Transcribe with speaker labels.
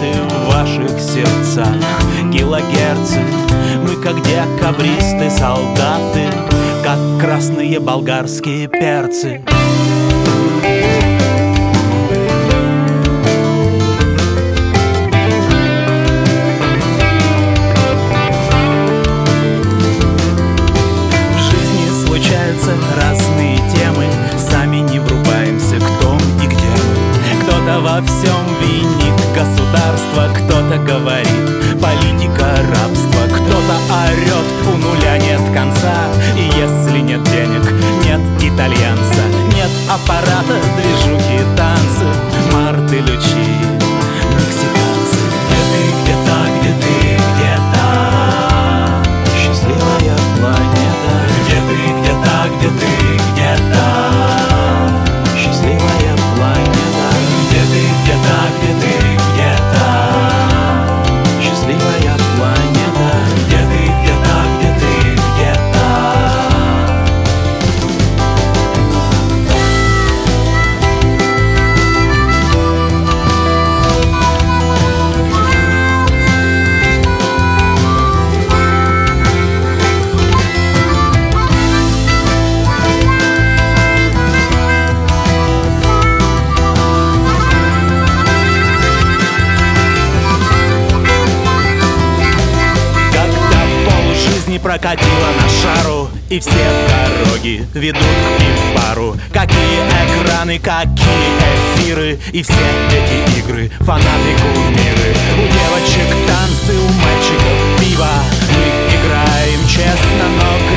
Speaker 1: частоты в ваших сердцах килогерцы. Мы как декабристы, солдаты, как красные болгарские перцы. Разные темы, сами не врубаемся, кто и где мы. Кто-то во всем винит государство, кто-то говорит политика рабства, кто-то орет, у нуля нет конца. И если нет денег, нет итальянца, нет аппарата, движухи, танцы, Марты, Лючи, мексиканцы. Где ты, где-то, где ты, где-то счастливая планета. Где ты, где-то, где ты, где-то счастливая планета. Где ты, где-то, где ты, где-то счастливая планета. Где ты, где-то, где ты, где-то. Прокатила на шару, и все дороги ведут к пивбару. Какие экраны, какие эфиры, и все эти игры, фанаты, кумиры. У девочек танцы, у мальчиков пиво. Мы играем честно, но